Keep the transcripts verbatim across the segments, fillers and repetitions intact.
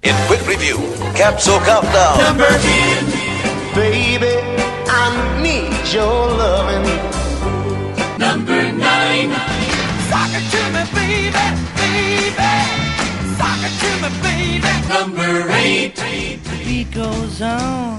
In quick review, Capsule Countdown. Number ten. Baby, I need your loving. Number nine. Sock it to me, baby, baby. Sock it to me, baby. Number eight. The beat goes on.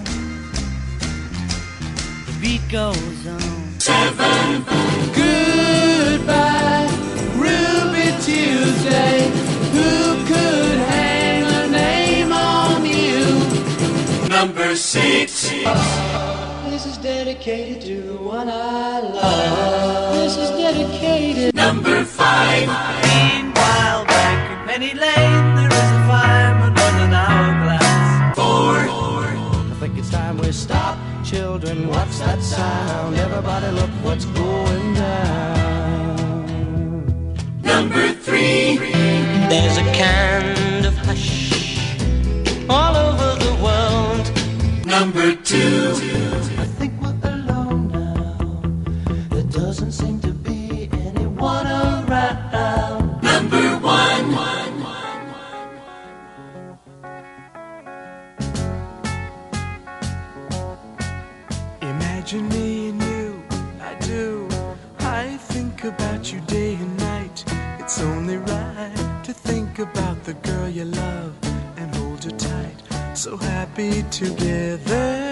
The beat goes on. Seven. Goodbye, Ruby Tuesday. Who could hang a name on you? Number six. This is dedicated to the one I love. This is dedicated. Number five. Meanwhile, back in Penny Lane, there is a fireman on an hourglass. Four. I think it's time we stop. Children, what's that sound? Everybody look what's going down. Number three. There's a kind of hush all over the world. Number two. I think we're alone now. There doesn't seem to be anyone around. Number one. Imagine me and you, I do. I think about you day and night. It's only right to think about the girl you love and hold her tight. So happy together.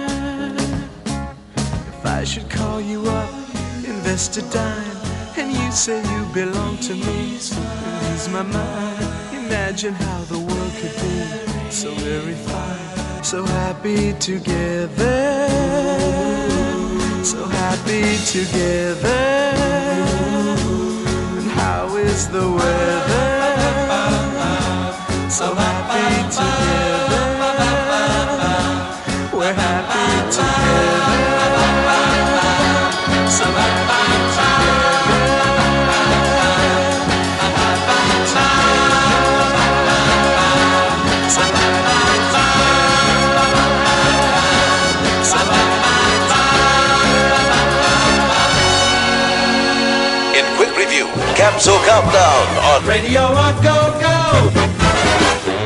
If I should call you up, invest a dime, and you say you belong to me, release my mind. Imagine how the world could be so very fine. So happy together. So happy together. And how is the weather? So happy together. We're happy together. So happy together. Happy together. So happy together. So happy. In quick review, Capsule Countdown on Radio Rock Go Go.